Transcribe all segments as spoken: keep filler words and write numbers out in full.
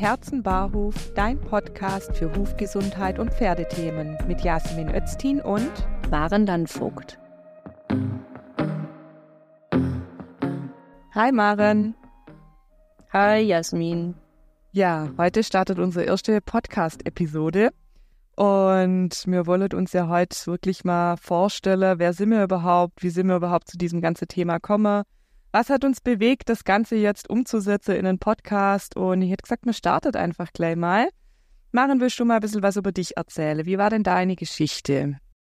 Herzen-Barhof, dein Podcast für Hufgesundheit und Pferdethemen mit Jasmin Öztin und Maren Landvogt. Hi Maren. Hi Jasmin. Ja, heute startet unsere erste Podcast-Episode und wir wollen uns ja heute wirklich mal vorstellen, wer sind wir überhaupt, wie sind wir überhaupt zu diesem ganzen Thema gekommen. Was hat uns bewegt, das Ganze jetzt umzusetzen in einen Podcast? Und ich hätte gesagt, man startet einfach gleich mal. Maren, willst du mal ein bisschen was über dich erzählen? Wie war denn deine Geschichte?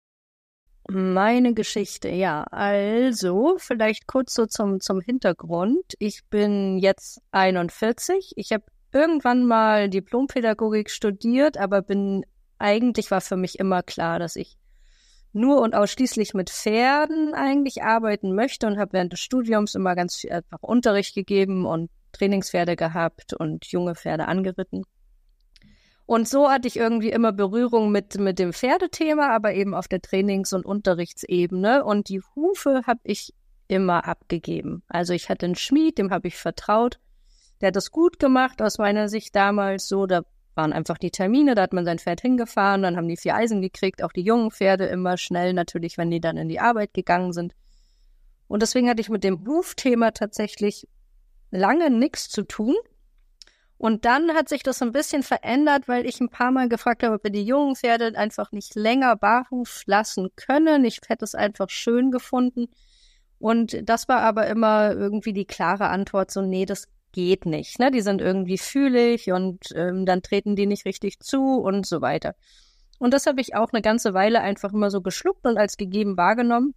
Meine Geschichte, ja. Also, vielleicht kurz so zum, zum Hintergrund. Ich bin jetzt einundvierzig. Ich habe irgendwann mal Diplompädagogik studiert, aber bin eigentlich war für mich immer klar, dass ich nur und ausschließlich mit Pferden eigentlich arbeiten möchte und habe während des Studiums immer ganz viel einfach Unterricht gegeben und Trainingspferde gehabt und junge Pferde angeritten. Und so hatte ich irgendwie immer Berührung mit, mit dem Pferdethema, aber eben auf der Trainings- und Unterrichtsebene. Und die Hufe habe ich immer abgegeben. Also ich hatte einen Schmied, dem habe ich vertraut. Der hat das gut gemacht aus meiner Sicht damals so. Da waren einfach die Termine, da hat man sein Pferd hingefahren, dann haben die vier Eisen gekriegt, auch die jungen Pferde immer schnell natürlich, wenn die dann in die Arbeit gegangen sind. Und deswegen hatte ich mit dem Hufthema tatsächlich lange nichts zu tun. Und dann hat sich das ein bisschen verändert, weil ich ein paar Mal gefragt habe, ob wir die jungen Pferde einfach nicht länger barhuf lassen können. Ich hätte es einfach schön gefunden. Und das war aber immer irgendwie die klare Antwort, so nee, das geht nicht, ne? Die sind irgendwie fühlig und ähm, dann treten die nicht richtig zu und so weiter. Und das habe ich auch eine ganze Weile einfach immer so geschluckt und als gegeben wahrgenommen.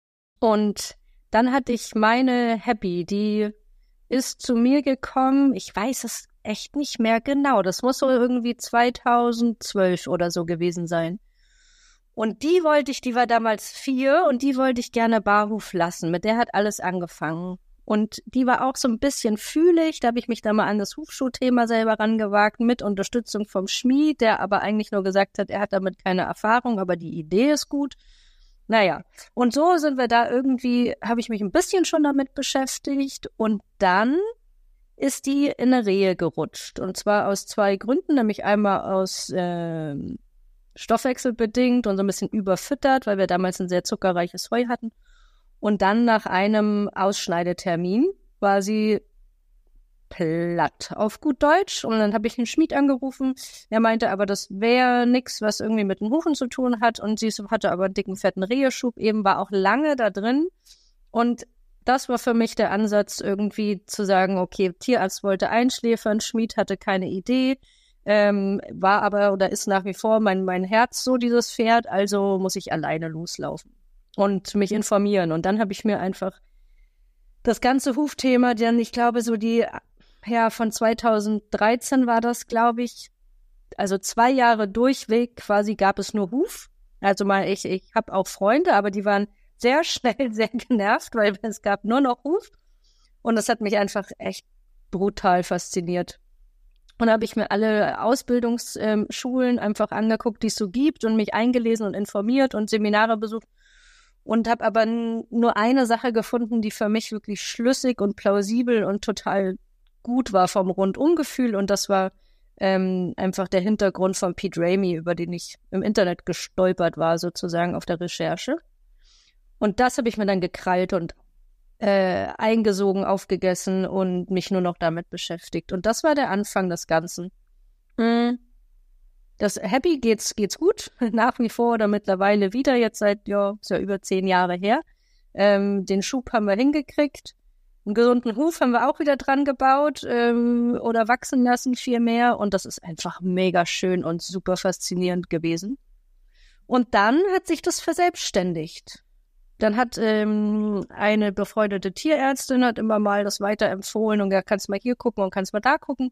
Und dann hatte ich meine Happy, die ist zu mir gekommen, ich weiß es echt nicht mehr genau, das muss so irgendwie zweitausendzwölf oder so gewesen sein. Und die wollte ich, die war damals vier und die wollte ich gerne barhuf lassen, mit der hat alles angefangen. Und die war auch so ein bisschen fühlig, da habe ich mich da mal an das Hufschuhthema selber rangewagt, mit Unterstützung vom Schmied, der aber eigentlich nur gesagt hat, er hat damit keine Erfahrung, aber die Idee ist gut. Naja, und so sind wir da irgendwie, habe ich mich ein bisschen schon damit beschäftigt und dann ist die in eine Rehe gerutscht. Und zwar aus zwei Gründen, nämlich einmal aus äh, Stoffwechsel bedingt und so ein bisschen überfüttert, weil wir damals ein sehr zuckerreiches Heu hatten. Und dann nach einem Ausschneidetermin war sie platt, auf gut Deutsch. Und dann habe ich einen Schmied angerufen. Er meinte aber, das wäre nichts, was irgendwie mit den Hufen zu tun hat. Und sie hatte aber einen dicken, fetten Reheschub, eben war auch lange da drin. Und das war für mich der Ansatz, irgendwie zu sagen, okay, Tierarzt wollte einschläfern, Schmied hatte keine Idee, ähm, war aber oder ist nach wie vor mein, mein Herz so, dieses Pferd, also muss ich alleine loslaufen und mich informieren. Und dann habe ich mir einfach das ganze Hufthema, denn ich glaube, so die, ja, von zweitausenddreizehn war das, glaube ich, also zwei Jahre durchweg quasi gab es nur Huf. Also mal, ich, ich habe auch Freunde, aber die waren sehr schnell sehr genervt, weil es gab nur noch Huf. Und das hat mich einfach echt brutal fasziniert. Und da habe ich mir alle Ausbildungsschulen einfach angeguckt, die es so gibt und mich eingelesen und informiert und Seminare besucht. Und habe aber n- nur eine Sache gefunden, die für mich wirklich schlüssig und plausibel und total gut war vom Rundumgefühl. Und das war ähm, einfach der Hintergrund von Pete Ramey, über den ich im Internet gestolpert war, sozusagen auf der Recherche. Und das habe ich mir dann gekrallt und äh, eingesogen, aufgegessen und mich nur noch damit beschäftigt. Und das war der Anfang des Ganzen. Mhm. Das Happy geht's geht's gut, nach wie vor oder mittlerweile wieder, jetzt seit, ja, ist ja über zehn Jahre her. Ähm, den Schub haben wir hingekriegt. Einen gesunden Huf haben wir auch wieder dran gebaut ähm, oder wachsen lassen vielmehr. Und das ist einfach mega schön und super faszinierend gewesen. Und dann hat sich das verselbstständigt. Dann hat ähm, eine befreundete Tierärztin hat immer mal das weiterempfohlen und gesagt, kannst mal hier gucken und kannst mal da gucken.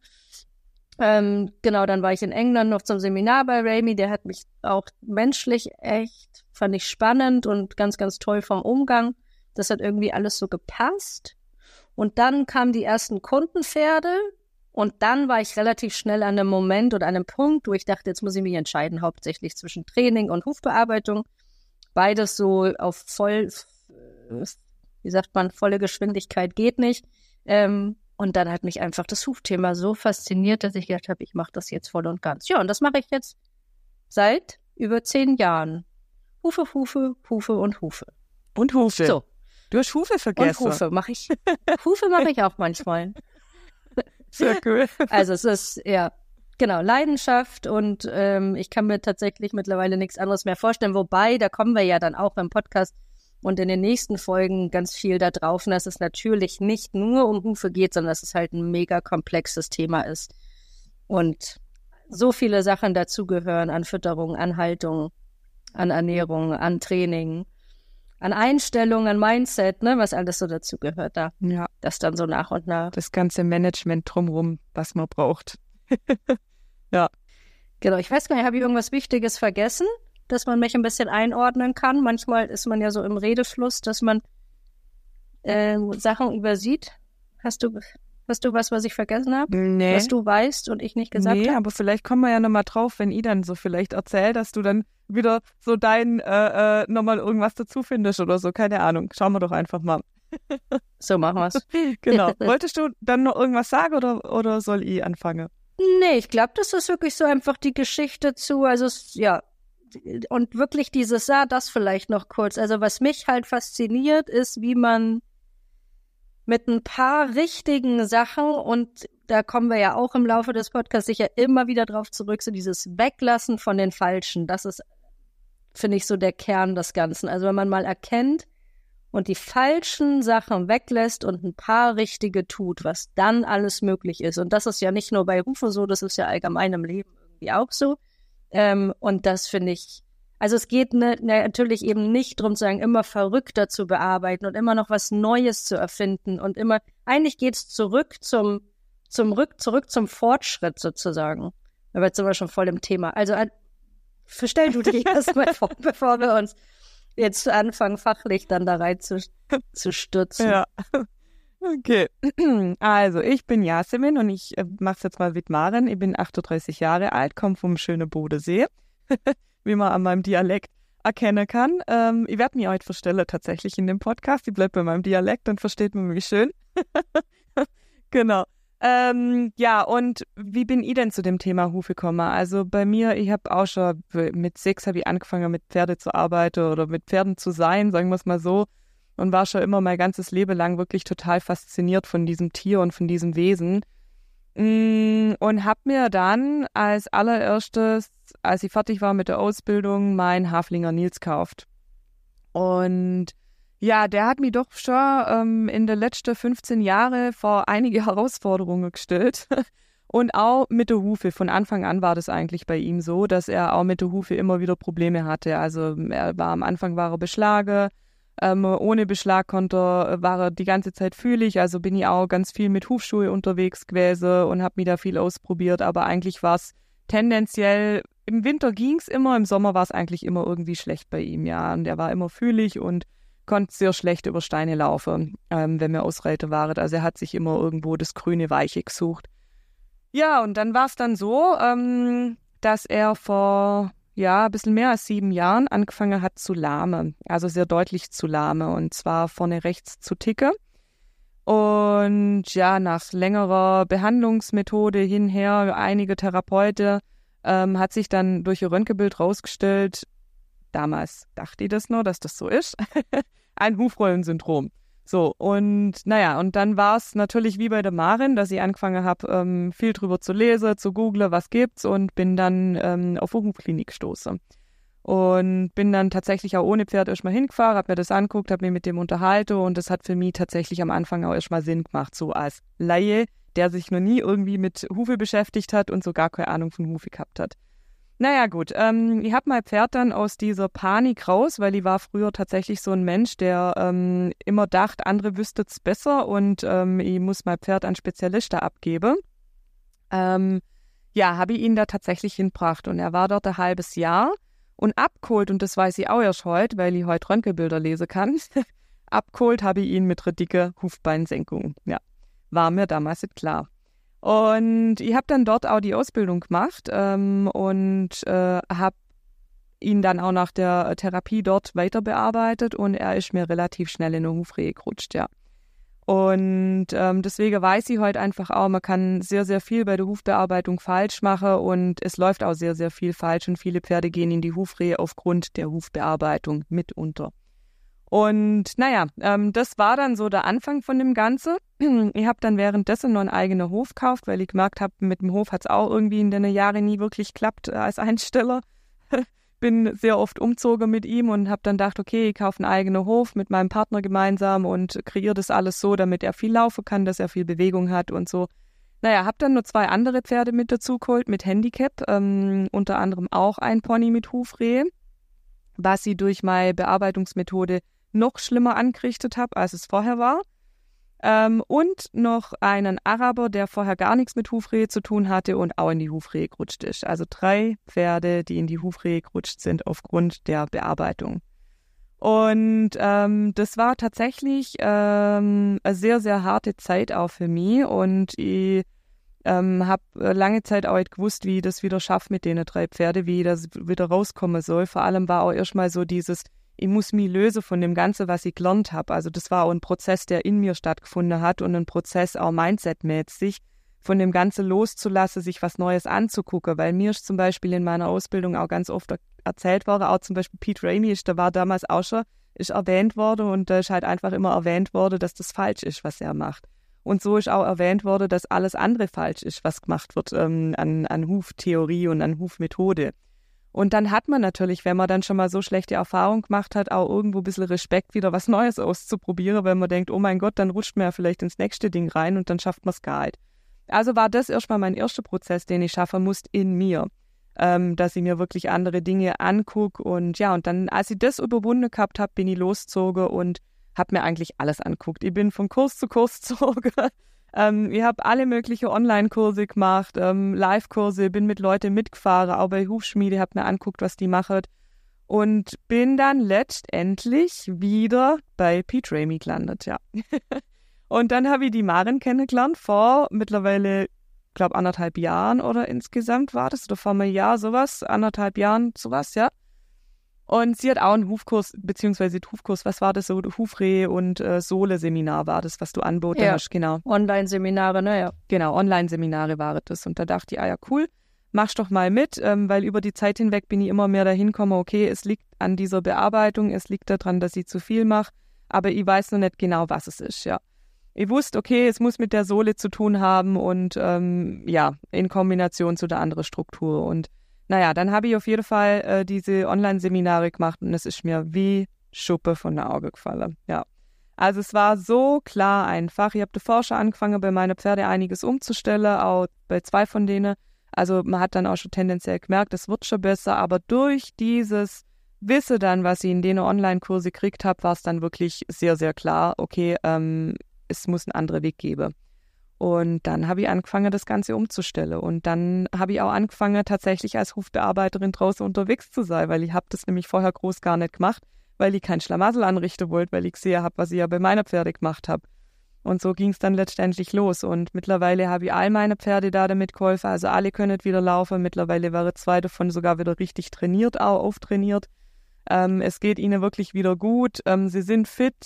Ähm, genau, dann war ich in England noch zum Seminar bei Ramey, der hat mich auch menschlich echt, fand ich spannend und ganz, ganz toll vom Umgang. Das hat irgendwie alles so gepasst. Und dann kamen die ersten Kundenpferde und dann war ich relativ schnell an einem Moment oder an einem Punkt, wo ich dachte, jetzt muss ich mich entscheiden, hauptsächlich zwischen Training und Hufbearbeitung. Beides so auf voll, wie sagt man, volle Geschwindigkeit geht nicht. Ähm, Und dann hat mich einfach das Hufthema so fasziniert, dass ich gedacht habe, ich mache das jetzt voll und ganz. Ja, und das mache ich jetzt seit über zehn Jahren. Hufe, Hufe, Hufe und Hufe. Und Hufe. So. Du hast Hufe vergessen. Und Hufe mache ich. Hufe mache ich auch manchmal. Sehr cool. Also es ist, ja, genau, Leidenschaft und ähm, ich kann mir tatsächlich mittlerweile nichts anderes mehr vorstellen. Wobei, da kommen wir ja dann auch beim Podcast und in den nächsten Folgen ganz viel da drauf, dass es natürlich nicht nur um Hufe geht, sondern dass es halt ein mega komplexes Thema ist. Und so viele Sachen dazugehören an Fütterung, an Haltung, an Ernährung, an Training, an Einstellung, an Mindset, ne, was alles so dazu gehört da. Ja. Das dann so nach und nach. Das ganze Management drumherum, was man braucht. Ja. Genau, ich weiß gar nicht, habe ich irgendwas Wichtiges vergessen, dass man mich ein bisschen einordnen kann? Manchmal ist man ja so im Redefluss, dass man äh, Sachen übersieht. Hast du, hast du was, was ich vergessen habe? Nee. Was du weißt und ich nicht gesagt habe? Nee, aber vielleicht kommen wir ja nochmal drauf, wenn ich dann so vielleicht erzähle, dass du dann wieder so dein äh, äh, nochmal irgendwas dazu findest oder so. Keine Ahnung. Schauen wir doch einfach mal. So machen wir es. Genau. Wolltest du dann noch irgendwas sagen oder, oder soll ich anfangen? Nee, ich glaube, das ist wirklich so einfach die Geschichte zu, also es, ja, und wirklich dieses, ja, das vielleicht noch kurz. Also was mich halt fasziniert, ist, wie man mit ein paar richtigen Sachen, und da kommen wir ja auch im Laufe des Podcasts sicher immer wieder drauf zurück, so dieses Weglassen von den Falschen, das ist, finde ich, so der Kern des Ganzen. Also wenn man mal erkennt und die falschen Sachen weglässt und ein paar richtige tut, was dann alles möglich ist. Und das ist ja nicht nur bei Hufe so, das ist ja allgemein im Leben irgendwie auch so. Ähm, und das finde ich, also es geht ne, ne, natürlich eben nicht darum, zu sagen, immer verrückter zu bearbeiten und immer noch was Neues zu erfinden und immer, eigentlich geht es zurück zum, zum Rück, zurück zum Fortschritt sozusagen. Aber jetzt sind wir schon voll im Thema. Also stell du dich erstmal vor, bevor wir uns jetzt anfangen, fachlich dann da rein zu, zu stürzen. Ja. Okay. Also, ich bin Yasemin und ich äh, mache es jetzt mal mit Maren. Ich bin achtunddreißig Jahre alt, komme vom schönen Bodensee, wie man an meinem Dialekt erkennen kann. Ähm, ich werde mich heute verstellen tatsächlich in dem Podcast. Ich bleibe bei meinem Dialekt, dann versteht man mich schön. Genau. Ähm, ja, und wie bin ich denn zu dem Thema Hufe gekommen? Also bei mir, ich habe auch schon, mit sechs habe ich angefangen, mit Pferde zu arbeiten oder mit Pferden zu sein, sagen wir es mal so. Und war schon immer mein ganzes Leben lang wirklich total fasziniert von diesem Tier und von diesem Wesen. Und habe mir dann als allererstes, als ich fertig war mit der Ausbildung, meinen Haflinger Nils gekauft. Und ja, der hat mich doch schon ähm, in den letzten fünfzehn Jahren vor einige Herausforderungen gestellt. Und auch mit der Hufe. Von Anfang an war das eigentlich bei ihm so, dass er auch mit der Hufe immer wieder Probleme hatte. Also er war am Anfang war er beschlagen. Ähm, ohne Beschlag konnte, war er die ganze Zeit fühlig, also bin ich auch ganz viel mit Hufschuhe unterwegs gewesen und habe mich da viel ausprobiert, aber eigentlich war es tendenziell, im Winter ging es immer, im Sommer war es eigentlich immer irgendwie schlecht bei ihm, ja, und er war immer fühlig und konnte sehr schlecht über Steine laufen, ähm, wenn wir Ausreiter waren, also er hat sich immer irgendwo das grüne Weiche gesucht. Ja, und dann war es dann so, ähm, dass er vor ja, ein bisschen mehr als sieben Jahren angefangen hat zu lahmen, also sehr deutlich zu lahmen und zwar vorne rechts zu ticken. Und ja, nach längerer Behandlungsmethode hinher, einige Therapeuten, ähm, hat sich dann durch ihr Röntgenbild rausgestellt, damals dachte ich das nur, dass das so ist, ein Hufrollensyndrom. So, und naja, und dann war es natürlich wie bei der Maren, dass ich angefangen habe, ähm, viel drüber zu lesen, zu googlen, was gibt's, und bin dann ähm, auf eine Hufklinik gestoßen. Und bin dann tatsächlich auch ohne Pferd erstmal hingefahren, habe mir das angeguckt, habe mich mit dem unterhalten, und das hat für mich tatsächlich am Anfang auch erstmal Sinn gemacht, so als Laie, der sich noch nie irgendwie mit Hufe beschäftigt hat und so gar keine Ahnung von Hufe gehabt hat. Naja gut, ähm, ich habe mein Pferd dann aus dieser Panik raus, weil ich war früher tatsächlich so ein Mensch, der ähm, immer dachte, andere wüssten es besser und ähm, ich muss mein Pferd an Spezialisten abgeben. Ähm, ja, habe ich ihn da tatsächlich hingebracht und er war dort ein halbes Jahr und abgeholt, und das weiß ich auch erst heute, weil ich heute Röntgenbilder lesen kann, abgeholt habe ich ihn mit einer dicken Hufbeinsenkung. Ja, war mir damals nicht klar. Und ich habe dann dort auch die Ausbildung gemacht ähm, und äh, habe ihn dann auch nach der Therapie dort weiter bearbeitet und er ist mir relativ schnell in eine Hufrehe gerutscht, ja. Und ähm, deswegen weiß ich heute einfach auch, man kann sehr, sehr viel bei der Hufbearbeitung falsch machen und es läuft auch sehr, sehr viel falsch und viele Pferde gehen in die Hufrehe aufgrund der Hufbearbeitung mitunter. Und naja, ähm, das war dann so der Anfang von dem Ganzen. Ich habe dann währenddessen noch einen eigenen Hof gekauft, weil ich gemerkt habe, mit dem Hof hat es auch irgendwie in den Jahren nie wirklich geklappt äh, als Einsteller. Bin sehr oft umzogen mit ihm und habe dann gedacht, okay, ich kaufe einen eigenen Hof mit meinem Partner gemeinsam und kreiere das alles so, damit er viel laufen kann, dass er viel Bewegung hat und so. Naja, habe dann nur zwei andere Pferde mit dazu geholt, mit Handicap, ähm, unter anderem auch ein Pony mit Hufrehe, was ich durch meine Bearbeitungsmethode noch schlimmer angerichtet habe, als es vorher war. Ähm, und noch einen Araber, der vorher gar nichts mit Hufrehe zu tun hatte und auch in die Hufrehe gerutscht ist. Also drei Pferde, die in die Hufrehe gerutscht sind aufgrund der Bearbeitung. Und ähm, das war tatsächlich ähm, eine sehr, sehr harte Zeit auch für mich. Und ich ähm, habe lange Zeit auch nicht gewusst, wie ich das wieder schaffe mit den drei Pferde, wie ich das wieder rauskommen soll. Vor allem war auch erstmal so dieses, ich muss mich lösen von dem Ganzen, was ich gelernt habe. Also das war auch ein Prozess, der in mir stattgefunden hat und ein Prozess auch mindsetmäßig, von dem Ganzen loszulassen, sich was Neues anzugucken. Weil mir ist zum Beispiel in meiner Ausbildung auch ganz oft erzählt worden, auch zum Beispiel Pete Ramey, ist, der war damals auch schon, ist erwähnt worden und da ist halt einfach immer erwähnt worden, dass das falsch ist, was er macht. Und so ist auch erwähnt worden, dass alles andere falsch ist, was gemacht wird ähm, an, an Huftheorie und an Hufmethode. Und dann hat man natürlich, wenn man dann schon mal so schlechte Erfahrungen gemacht hat, auch irgendwo ein bisschen Respekt, wieder was Neues auszuprobieren, weil man denkt, oh mein Gott, dann rutscht man ja vielleicht ins nächste Ding rein und dann schafft man es gar nicht. Also war das erstmal mein erster Prozess, den ich schaffen musste in mir, ähm, dass ich mir wirklich andere Dinge angucke. Und ja, und dann, als ich das überwunden gehabt habe, bin ich losgezogen und habe mir eigentlich alles angeguckt. Ich bin von Kurs zu Kurs gezogen. Ähm, ich habe alle möglichen Online-Kurse gemacht, ähm, Live-Kurse, bin mit Leuten mitgefahren, auch bei Hufschmiede, habe mir angeguckt, was die machen und bin dann letztendlich wieder bei Pete Ramey gelandet, ja. Und dann habe ich die Maren kennengelernt vor mittlerweile, ich glaube, anderthalb Jahren oder insgesamt war das, oder vor einem Jahr sowas, anderthalb Jahren sowas, ja. Und sie hat auch einen Hufkurs, beziehungsweise Hufkurs, was war das so, Hufrehe und äh, Sohle-Seminar war das, was du anboten ja. hast, genau. Online-Seminare, naja. Genau, Online-Seminare waren das. Und da dachte ich, ah ja, cool, mach's doch mal mit, ähm, weil über die Zeit hinweg bin ich immer mehr dahin gekommen, okay, es liegt an dieser Bearbeitung, es liegt daran, dass ich zu viel mache, aber ich weiß noch nicht genau, was es ist, ja. Ich wusste, okay, es muss mit der Sohle zu tun haben und ähm, ja, in Kombination zu der anderen Struktur. Und naja, dann habe ich auf jeden Fall äh, diese Online-Seminare gemacht und es ist mir wie Schuppe von der Auge gefallen, ja. Also es war so klar einfach. Ich habe davor schon angefangen, bei meinen Pferde einiges umzustellen, auch bei zwei von denen. Also man hat dann auch schon tendenziell gemerkt, es wird schon besser, aber durch dieses Wissen dann, was ich in den Online-Kurse gekriegt habe, war es dann wirklich sehr, sehr klar, okay, ähm, es muss einen anderen Weg geben. Und dann habe ich angefangen, das Ganze umzustellen. Und dann habe ich auch angefangen, tatsächlich als Hufbearbeiterin draußen unterwegs zu sein, weil ich habe das nämlich vorher groß gar nicht gemacht, weil ich kein Schlamassel anrichten wollte, weil ich gesehen habe, was ich ja bei meiner Pferde gemacht habe. Und so ging es dann letztendlich los. Und mittlerweile habe ich all meine Pferde da damit geholfen. Also alle können wieder laufen. Mittlerweile waren zwei davon sogar wieder richtig trainiert, auch auftrainiert. Ähm, es geht ihnen wirklich wieder gut. Ähm, sie sind fit.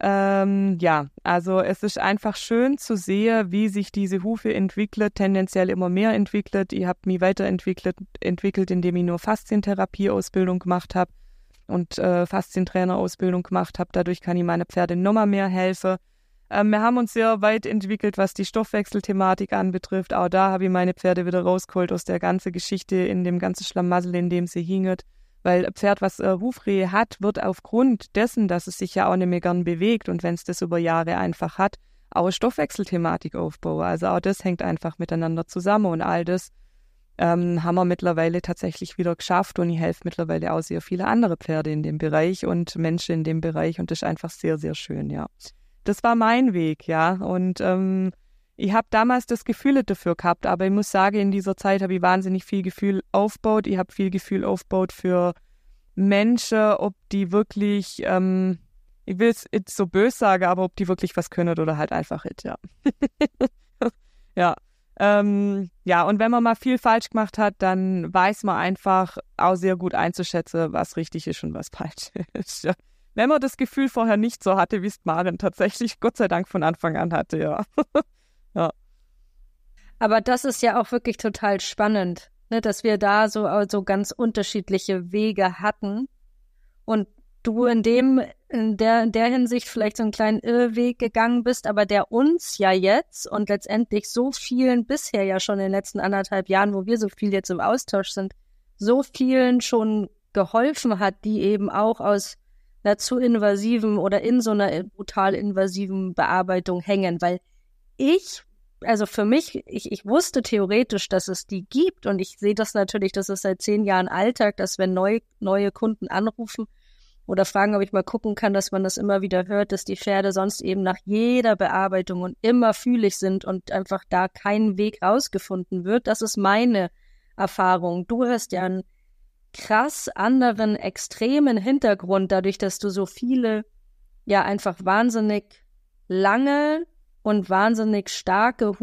Ähm, ja, also es ist einfach schön zu sehen, wie sich diese Hufe entwickelt, tendenziell immer mehr entwickelt. Ich habe mich weiterentwickelt, entwickelt, indem ich nur Faszientherapie-Ausbildung gemacht habe und äh, Faszientrainer-Ausbildung gemacht habe. Dadurch kann ich meine Pferde nochmal mehr helfen. Ähm, wir haben uns sehr weit entwickelt, was die Stoffwechselthematik anbetrifft. Auch da habe ich meine Pferde wieder rausgeholt aus der ganzen Geschichte, in dem ganzen Schlamassel, in dem sie hingen. Weil ein Pferd, was äh, Hufrehe hat, wird aufgrund dessen, dass es sich ja auch nicht mehr gern bewegt und wenn es das über Jahre einfach hat, auch eine Stoffwechselthematik aufbauen. Also auch das hängt einfach miteinander zusammen und all das ähm, haben wir mittlerweile tatsächlich wieder geschafft und ich helfe mittlerweile auch sehr viele andere Pferde in dem Bereich und Menschen in dem Bereich und das ist einfach sehr, sehr schön, ja. Das war mein Weg, ja, und ähm, ich habe damals das Gefühl dafür gehabt, aber ich muss sagen, in dieser Zeit habe ich wahnsinnig viel Gefühl aufgebaut. Ich habe viel Gefühl aufgebaut für Menschen, ob die wirklich, ähm, ich will es jetzt so böse sagen, aber ob die wirklich was können oder halt einfach nicht, ja. ja. Ähm, ja, und wenn man mal viel falsch gemacht hat, dann weiß man einfach auch sehr gut einzuschätzen, was richtig ist und was falsch ist. Ja. wenn man das Gefühl vorher nicht so hatte, wie es Maren tatsächlich Gott sei Dank von Anfang an hatte, ja. ja. Aber das ist ja auch wirklich total spannend, ne, dass wir da so also ganz unterschiedliche Wege hatten und du in dem in der in der Hinsicht vielleicht so einen kleinen Irrweg gegangen bist, aber der uns ja jetzt und letztendlich so vielen bisher ja schon in den letzten anderthalb Jahren, wo wir so viel jetzt im Austausch sind, so vielen schon geholfen hat, die eben auch aus einer zu invasiven oder in so einer brutal invasiven Bearbeitung hängen, weil ich Also für mich, ich, ich wusste theoretisch, dass es die gibt und ich sehe das natürlich, das ist seit zehn Jahren Alltag, dass wenn neu, neue Kunden anrufen oder fragen, ob ich mal gucken kann, dass man das immer wieder hört, dass die Pferde sonst eben nach jeder Bearbeitung und immer fühlig sind und einfach da kein Weg rausgefunden wird. Das ist meine Erfahrung. Du hast ja einen krass anderen, extremen Hintergrund, dadurch, dass du so viele, ja einfach wahnsinnig lange und wahnsinnig starke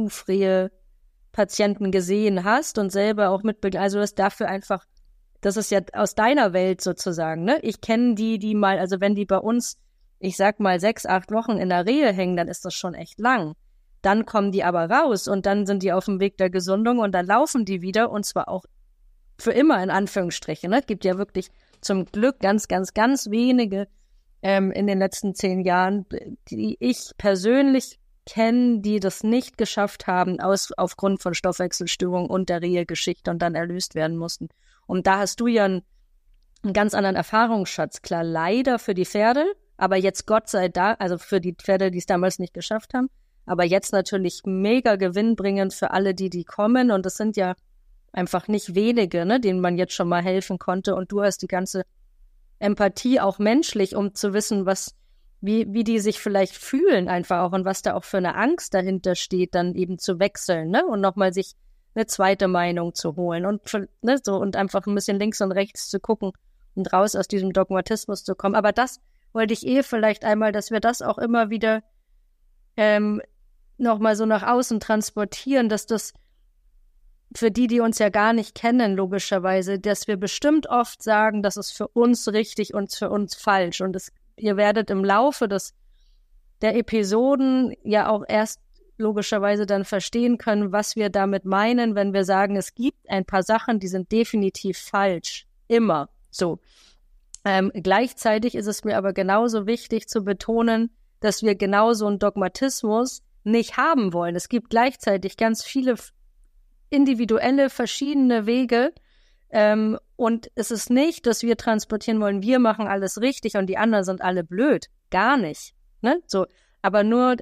Hufrehe-Patienten gesehen hast und selber auch mitbegleitet. Also das dafür einfach, das ist ja aus deiner Welt sozusagen, ne? Ich kenne die, die mal, also wenn die bei uns, ich sag mal, sechs, acht Wochen in der Rehe hängen, dann ist das schon echt lang. Dann kommen die aber raus und dann sind die auf dem Weg der Gesundung und dann laufen die wieder und zwar auch für immer in Anführungsstrichen. Ne? Es gibt ja wirklich zum Glück ganz, ganz, ganz wenige ähm, in den letzten zehn Jahren, die ich persönlich kennen, die das nicht geschafft haben, aus, aufgrund von Stoffwechselstörungen und der Rehe-Geschichte und dann erlöst werden mussten. Und da hast du ja einen, einen ganz anderen Erfahrungsschatz. Klar, leider für die Pferde, aber jetzt Gott sei Dank, also für die Pferde, die es damals nicht geschafft haben, aber jetzt natürlich mega gewinnbringend für alle, die die kommen. Und das sind ja einfach nicht wenige, ne, denen man jetzt schon mal helfen konnte. Und du hast die ganze Empathie auch menschlich, um zu wissen, was Wie, wie die sich vielleicht fühlen einfach auch und was da auch für eine Angst dahinter steht, dann eben zu wechseln, ne? Und nochmal sich eine zweite Meinung zu holen und ne, so und einfach ein bisschen links und rechts zu gucken und raus aus diesem Dogmatismus zu kommen. Aber das wollte ich eh vielleicht einmal, dass wir das auch immer wieder ähm, nochmal so nach außen transportieren, dass das für die, die uns ja gar nicht kennen, logischerweise, dass wir bestimmt oft sagen, das ist für uns richtig und für uns falsch und es ihr werdet im Laufe des, der Episoden ja auch erst logischerweise dann verstehen können, was wir damit meinen, wenn wir sagen, es gibt ein paar Sachen, die sind definitiv falsch. Immer so. Ähm, gleichzeitig ist es mir aber genauso wichtig zu betonen, dass wir genau so einen Dogmatismus nicht haben wollen. Es gibt gleichzeitig ganz viele individuelle, verschiedene Wege, Ähm, und es ist nicht, dass wir transportieren wollen, wir machen alles richtig und die anderen sind alle blöd. Gar nicht. Ne? So, aber nur,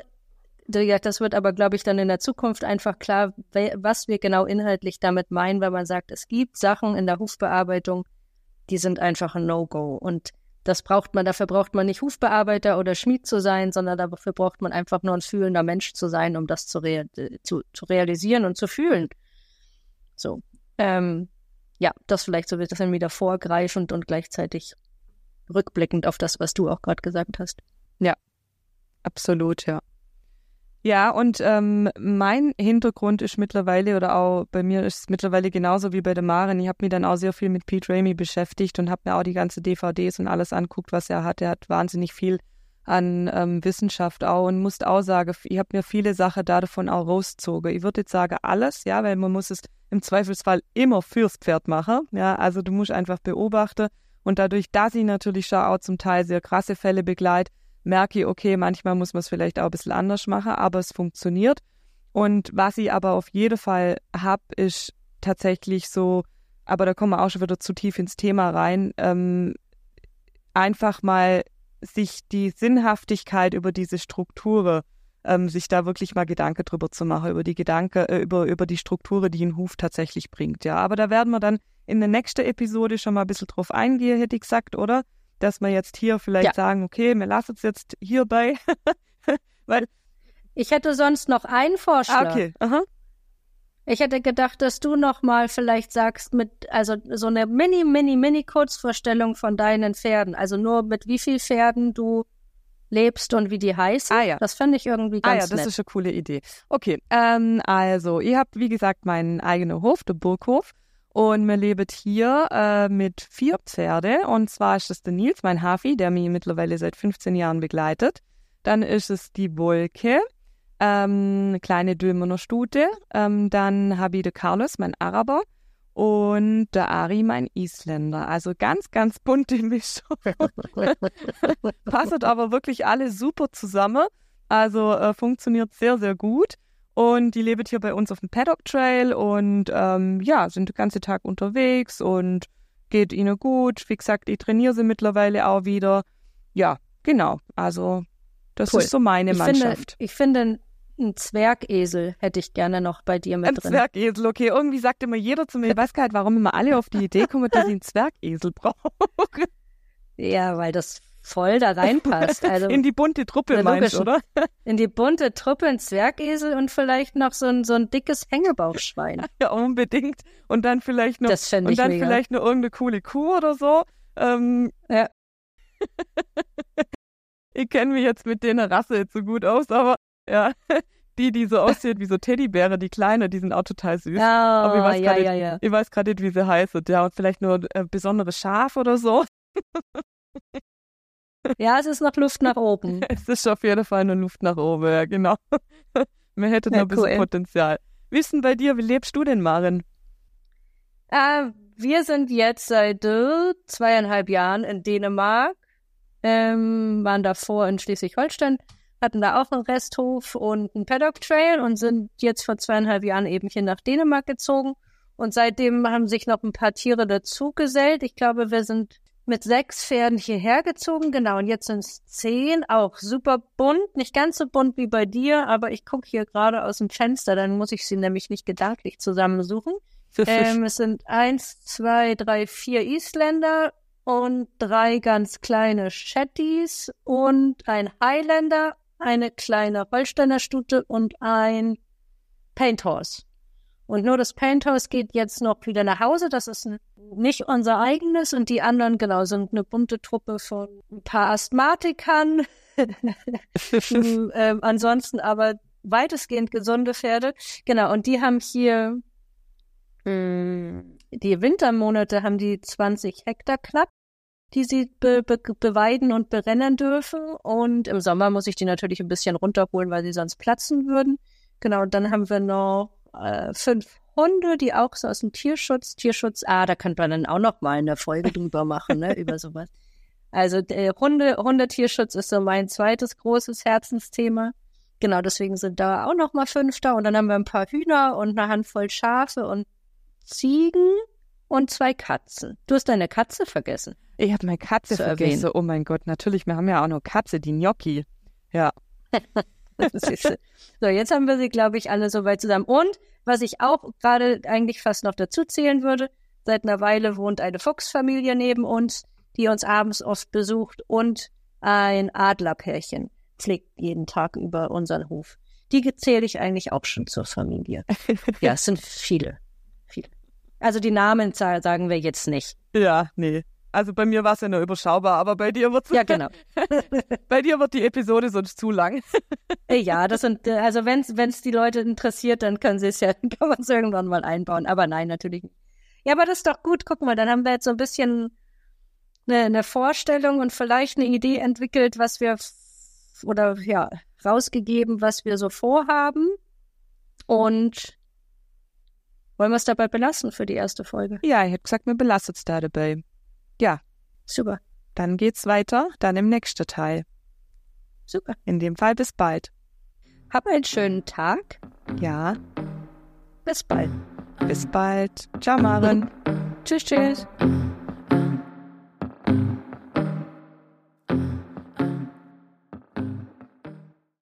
das wird aber, glaube ich, dann in der Zukunft einfach klar, was wir genau inhaltlich damit meinen, weil man sagt, es gibt Sachen in der Hufbearbeitung, die sind einfach ein No-Go. Und das braucht man, dafür braucht man nicht Hufbearbeiter oder Schmied zu sein, sondern dafür braucht man einfach nur ein fühlender Mensch zu sein, um das zu, rea- zu, zu realisieren und zu fühlen. So, ähm, Ja, das vielleicht so ein bisschen wieder vorgreifend und gleichzeitig rückblickend auf das, was du auch gerade gesagt hast. Ja, absolut, ja. Ja, und ähm, mein Hintergrund ist mittlerweile, oder auch bei mir ist es mittlerweile genauso wie bei der Maren. Ich habe mich dann auch sehr viel mit Pete Ramey beschäftigt und habe mir auch die ganze D V Ds und alles anguckt, was er hat. Er hat wahnsinnig viel an ähm, Wissenschaft auch und muss auch sagen, ich habe mir viele Sachen da davon auch rausgezogen. Ich würde jetzt sagen alles, ja, weil man muss es im Zweifelsfall immer fürs Pferd machen, ja, also du musst einfach beobachten und dadurch, dass ich natürlich schon auch zum Teil sehr krasse Fälle begleite, merke ich, okay, manchmal muss man es vielleicht auch ein bisschen anders machen, aber es funktioniert. Und was ich aber auf jeden Fall habe, ist tatsächlich so, aber da kommen wir auch schon wieder zu tief ins Thema rein, ähm, einfach mal sich die Sinnhaftigkeit über diese Strukturen, ähm, sich da wirklich mal Gedanken drüber zu machen, über die Gedanke, äh, über, über die Strukturen, die ein Huf tatsächlich bringt. Ja, aber da werden wir dann in der nächsten Episode schon mal ein bisschen drauf eingehen, hätte ich gesagt, oder? Dass wir jetzt hier vielleicht ja. sagen, okay, wir lassen es jetzt hierbei. Weil ich hätte sonst noch einen Vorschlag. Ah, okay, aha. Ich hätte gedacht, dass du noch mal vielleicht sagst, mit also so eine mini, mini, mini Kurzvorstellung von deinen Pferden. Also nur mit wie vielen Pferden du lebst und wie die heißen. Ah, ja. Das fände ich irgendwie ganz nett. Ah ja, das nett. ist eine coole Idee. Okay, ähm, also ihr habt, wie gesagt, meinen eigenen Hof, der Burghof. Und wir leben hier äh, mit vier Pferde. Und zwar ist es der Nils, mein Hafi, der mich mittlerweile seit fünfzehn Jahren begleitet. Dann ist es die Wolke, ähm, eine kleine Dülmener Stute. Ähm, dann habe ich den Carlos, mein Araber. Und der Ari, mein Isländer. Also ganz, ganz bunte Mischung. Passt aber wirklich alle super zusammen. Also äh, funktioniert sehr, sehr gut. Und die lebt hier bei uns auf dem Paddock Trail und ähm, ja, sind den ganzen Tag unterwegs und geht ihnen gut. Wie gesagt, ich trainiere sie mittlerweile auch wieder. Ja, genau. Also das Cool. ist so meine ich Mannschaft. Finde, ich finde, ein Zwergesel hätte ich gerne noch bei dir mit Ein drin. Zwergesel, okay. Irgendwie sagt immer jeder zu mir, ich weiß gar nicht, warum immer alle auf die Idee kommen, dass ich einen Zwergesel brauche. Ja, weil das voll da reinpasst. Also in die bunte Truppe Ja, meinst du, logisch. oder? in die bunte Truppe ein Zwergesel und vielleicht noch so ein, so ein dickes Hängebauchschwein. Ja, unbedingt. Und dann vielleicht noch, Das fände und ich dann mega. vielleicht noch irgendeine coole Kuh oder so. Ähm, Ja. Ich kenne mich jetzt mit der Rasse jetzt so gut aus, aber ja, die, die so aussieht wie so Teddybäre, die kleine, die sind auch total süß. Ja, Aber ich weiß ja, grad ja, nicht, ja. Ich weiß gerade nicht, wie sie heißen. Ja, und vielleicht nur ein besonderes Schaf oder so. Ja, es ist noch Luft nach oben. Es ist auf jeden Fall nur Luft nach oben, ja, genau. Man hätte noch Ja, ein bisschen cool. Potenzial. Wie ist denn bei dir? Wie lebst du denn, Maren? Äh, wir sind jetzt seit äh, zweieinhalb Jahren in Dänemark, ähm, waren davor in Schleswig-Holstein, hatten da auch einen Resthof und einen Paddock Trail und sind jetzt vor zweieinhalb Jahren eben hier nach Dänemark gezogen. Und seitdem haben sich noch ein paar Tiere dazugesellt. Ich glaube, wir sind mit sechs Pferden hierher gezogen, genau. Und jetzt sind es zehn, auch super bunt, nicht ganz so bunt wie bei dir, aber ich gucke hier gerade aus dem Fenster, dann muss ich sie nämlich nicht gedanklich zusammensuchen. Ähm, es sind eins, zwei, drei, vier Isländer und drei ganz kleine Shetties und ein Highlander, eine kleine Holsteiner Stute und ein Paint Horse. Und nur das Paint Horse geht jetzt noch wieder nach Hause. Das ist nicht unser eigenes und die anderen, genau, sind eine bunte Truppe von ein paar Asthmatikern. ähm, ansonsten aber weitestgehend gesunde Pferde. Genau, und die haben hier die Wintermonate haben die zwanzig Hektar knapp, die sie be- be- beweiden und berennen dürfen. Und im Sommer muss ich die natürlich ein bisschen runterholen, weil sie sonst platzen würden. Genau, und dann haben wir noch äh, fünf Hunde, die auch so aus dem Tierschutz, Tierschutz, ah, da könnte man dann auch noch mal eine Folge drüber machen, ne, über sowas. Also der Hunde, Hundetierschutz ist so mein zweites großes Herzensthema. Genau, deswegen sind da auch noch mal fünf da. Und dann haben wir ein paar Hühner und eine Handvoll Schafe und Ziegen und zwei Katzen. Du hast deine Katze vergessen. Ich habe meine Katze Zu vergessen. erwähnen. Oh mein Gott, natürlich, wir haben ja auch noch Katze, die Gnocchi. Ja. So, jetzt haben wir sie, glaube ich, alle soweit zusammen. Und was ich auch gerade eigentlich fast noch dazu zählen würde, seit einer Weile wohnt eine Fuchsfamilie neben uns, die uns abends oft besucht und ein Adlerpärchen pflegt jeden Tag über unseren Hof. Die zähle ich eigentlich auch schon zur Familie. Ja, es sind viele, viele. Also die Namenzahl sagen wir jetzt nicht. Ja, nee. Also bei mir war es ja nur überschaubar, aber bei dir wird's Ja, genau. bei dir wird die Episode sonst zu lang. Ja, das sind, also wenn es die Leute interessiert, dann können sie es ja, kann man es irgendwann mal einbauen. Aber nein, natürlich nicht. Ja, aber das ist doch gut. Guck mal, dann haben wir jetzt so ein bisschen eine, eine Vorstellung und vielleicht eine Idee entwickelt, was wir f- oder ja, rausgegeben, was wir so vorhaben. Und wollen wir es dabei belassen für die erste Folge? Ja, ich hätte gesagt, mir belastet es da dabei. Ja, Super, dann geht's weiter, dann im nächsten Teil. super. In dem Fall bis bald. Hab einen schönen Tag. Ja, Bis bald. bis bald. Ciao, Maren. Tschüss, tschüss.